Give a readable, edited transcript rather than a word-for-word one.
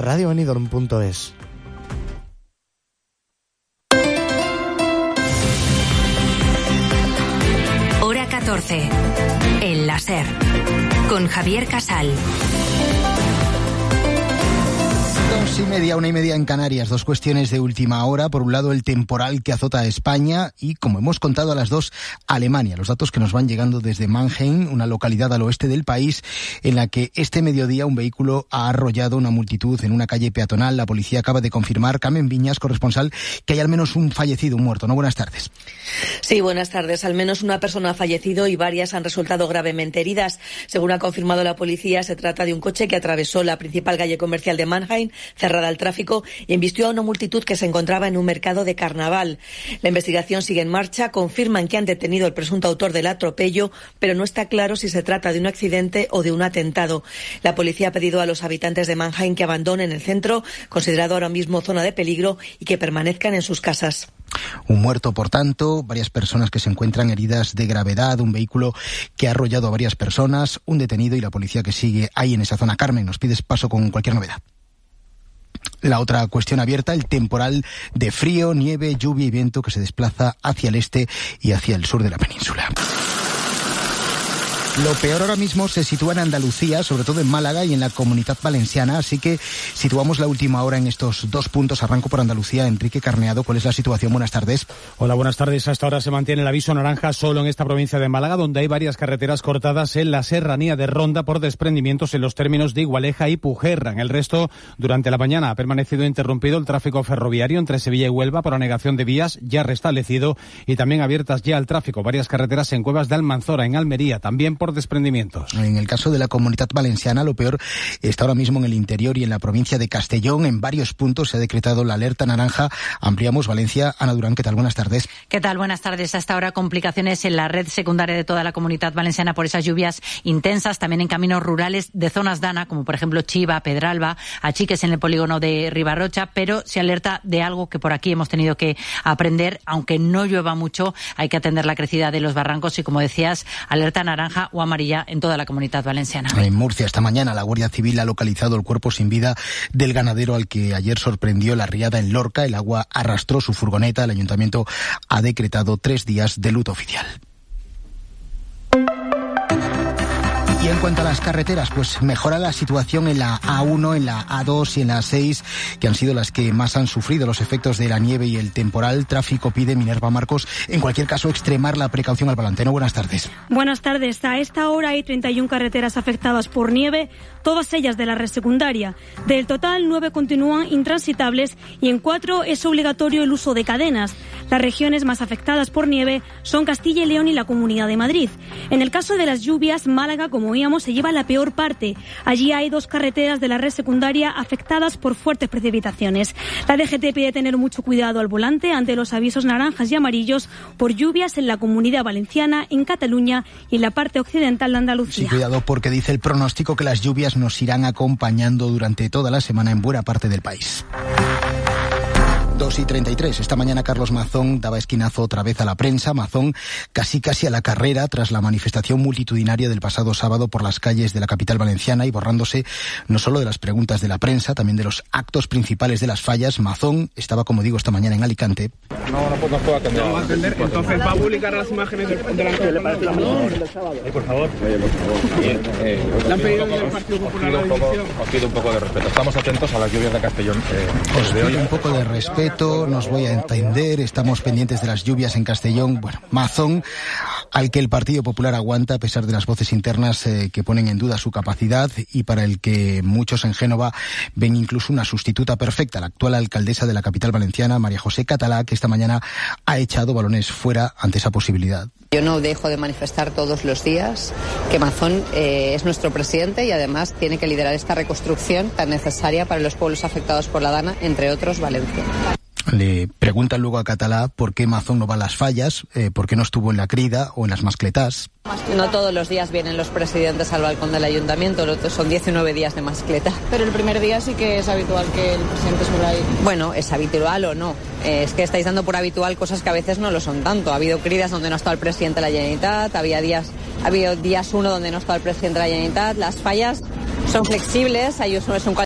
radiobenidorm.es. Hora 14. El láser. Con Javier Casal. 2:30, 1:30 en Canarias. Dos cuestiones de última hora. Por un lado, el temporal que azota a España y, como hemos contado a las dos, Alemania. Los datos que nos van llegando desde Mannheim, una localidad al oeste del país, en la que este mediodía un vehículo ha arrollado una multitud en una calle peatonal. La policía acaba de confirmar, Carmen Viñas, corresponsal, que hay al menos un fallecido, un muerto. ¿No? Buenas tardes. Sí, buenas tardes. Al menos una persona ha fallecido y varias han resultado gravemente heridas. Según ha confirmado la policía, se trata de un coche que atravesó la principal calle comercial de Mannheim, cerrada al tráfico, y embistió a una multitud que se encontraba en un mercado de carnaval. La investigación sigue en marcha. Confirman que han detenido al presunto autor del atropello, pero no está claro si se trata de un accidente o de un atentado. La policía ha pedido a los habitantes de Mannheim que abandonen el centro, considerado ahora mismo zona de peligro, y que permanezcan en sus casas. Un muerto, por tanto, varias personas que se encuentran heridas de gravedad, un vehículo que ha arrollado a varias personas, un detenido y la policía que sigue ahí en esa zona. Carmen, nos pides paso con cualquier novedad. La otra cuestión abierta, el temporal de frío, nieve, lluvia y viento que se desplaza hacia el este y hacia el sur de la península. Lo peor ahora mismo se sitúa en Andalucía, sobre todo en Málaga y en la Comunidad Valenciana, así que situamos la última hora en estos dos puntos. Arranco por Andalucía. Enrique Carneado, ¿cuál es la situación? Buenas tardes. Hola, buenas tardes. Hasta ahora se mantiene el aviso naranja solo en esta provincia de Málaga, donde hay varias carreteras cortadas en la serranía de Ronda por desprendimientos en los términos de Igualeja y Pujerra. En el resto, durante la mañana ha permanecido interrumpido el tráfico ferroviario entre Sevilla y Huelva por anegación de vías, ya restablecido, y también abiertas ya al tráfico varias carreteras en Cuevas de Almanzora, en Almería, también por desprendimientos. En el caso de la Comunidad Valenciana, lo peor está ahora mismo en el interior y en la provincia de Castellón. En varios puntos se ha decretado la alerta naranja. Ampliamos Valencia. Ana Durán, ¿qué tal? Buenas tardes. ¿Qué tal? Buenas tardes. Hasta ahora complicaciones en la red secundaria de toda la Comunidad Valenciana por esas lluvias intensas, también en caminos rurales de zonas DANA, como por ejemplo Chiva, Pedralba, Achiques en el polígono de Ribarrocha, pero se alerta de algo que por aquí hemos tenido que aprender. Aunque no llueva mucho, hay que atender la crecida de los barrancos y, como decías, alerta naranja o amarilla en toda la Comunidad Valenciana. En Murcia, esta mañana, la Guardia Civil ha localizado el cuerpo sin vida del ganadero al que ayer sorprendió la riada en Lorca. El agua arrastró su furgoneta. El Ayuntamiento ha decretado 3 días de luto oficial. Y en cuanto a las carreteras, pues mejora la situación en la A1, en la A2 y en la A6, que han sido las que más han sufrido los efectos de la nieve y el temporal. Tráfico pide, Minerva Marcos, en cualquier caso, extremar la precaución al volante. Buenas tardes. Buenas tardes. A esta hora hay 31 carreteras afectadas por nieve, todas ellas de la red secundaria. Del total, 9 continúan intransitables y en 4 es obligatorio el uso de cadenas. Las regiones más afectadas por nieve son Castilla y León y la Comunidad de Madrid. En el caso de las lluvias, Málaga, como oíamos, se lleva la peor parte. Allí hay 2 carreteras de la red secundaria afectadas por fuertes precipitaciones. La DGT pide tener mucho cuidado al volante ante los avisos naranjas y amarillos por lluvias en la Comunidad Valenciana, en Cataluña y en la parte occidental de Andalucía. Sí, cuidado, porque dice el pronóstico que las lluvias nos irán acompañando durante toda la semana en buena parte del país. 2:33. Esta mañana Carlos Mazón daba esquinazo otra vez a la prensa. Mazón casi a la carrera tras la manifestación multitudinaria del pasado sábado por las calles de la capital valenciana y borrándose no solo de las preguntas de la prensa, también de los actos principales de las fallas. Mazón estaba, como digo, esta mañana en Alicante. No puedo atender. ¿No va a atender? Entonces va a publicar las imágenes delante del sábado. Por favor. ¿Le han pedido del Partido Popular la dimisión? Os pido un poco de respeto. Estamos atentos a las lluvias de Castellón. Os pido un poco de respeto. Nos voy a entender, estamos pendientes de las lluvias en Castellón. Bueno, Mazón, al que el Partido Popular aguanta a pesar de las voces internas que ponen en duda su capacidad y para el que muchos en Génova ven incluso una sustituta perfecta, la actual alcaldesa de la capital valenciana, María José Catalá, que esta mañana ha echado balones fuera ante esa posibilidad. Yo no dejo de manifestar todos los días que Mazón es nuestro presidente y además tiene que liderar esta reconstrucción tan necesaria para los pueblos afectados por la DANA, entre otros Valencia. Le preguntan luego a Catalá por qué Mazón no va a las fallas, por qué no estuvo en la crida o en las mascletas. No todos los días vienen los presidentes al balcón del ayuntamiento, son 19 días de mascleta. Pero el primer día sí que es habitual que el presidente suba ir. Bueno, ¿es habitual o no? Es que estáis dando por habitual cosas que a veces no lo son tanto. Ha habido cridas donde no ha estado el presidente de la Generalitat, ha habido días 1 donde no ha estado el presidente de la Generalitat. Las fallas son flexibles, es un